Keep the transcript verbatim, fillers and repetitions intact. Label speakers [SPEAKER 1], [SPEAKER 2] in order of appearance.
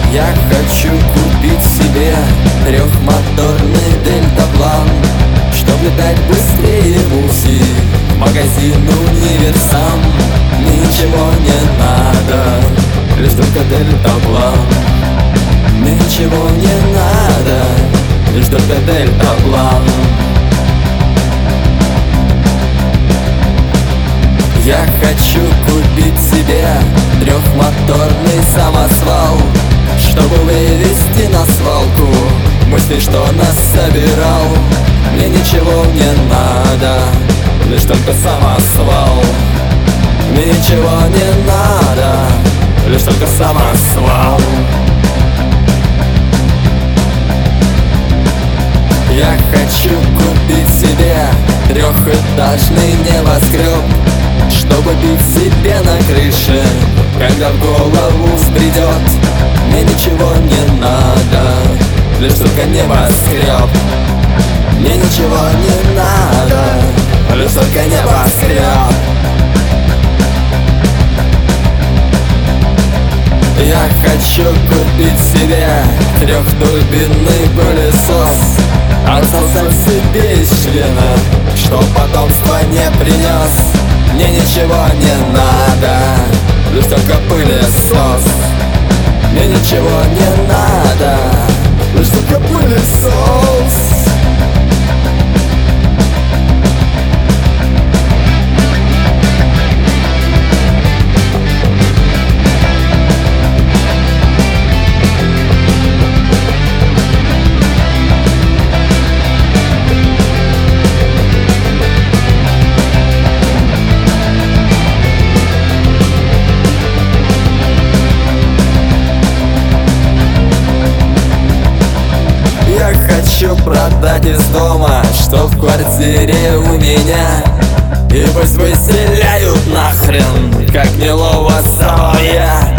[SPEAKER 1] Я хочу купить себе трехмоторный дельтаплан, чтоб летать быстрее Муси, в магазин Универсам. Ничего не надо, лишь только дельтаплан. Ничего не надо, лишь только дельтаплан. Я хочу купить себе трехмоторный самосвал, чтобы вывести на свалку мысли, что нас собирал. Мне ничего не надо, лишь только самосвал. Мне ничего не надо, лишь только самосвал. Я хочу купить себе трехэтажный небоскреб, чтобы бить себе на крыше, когда в голову взбредет. Мне ничего не надо, лишь только небоскреб. Мне ничего не надо, лишь только небоскреб. Я хочу купить себе трехдурбинный пылесос, остался себе из члена, чтоб потомство не принес. Мне ничего не надо, лишь только пылесос. Мне ничего не надо, лишь только пылесос. Хочу продать из дома, что в квартире у меня, и пусть выселяют нахрен, как гнилого соловья.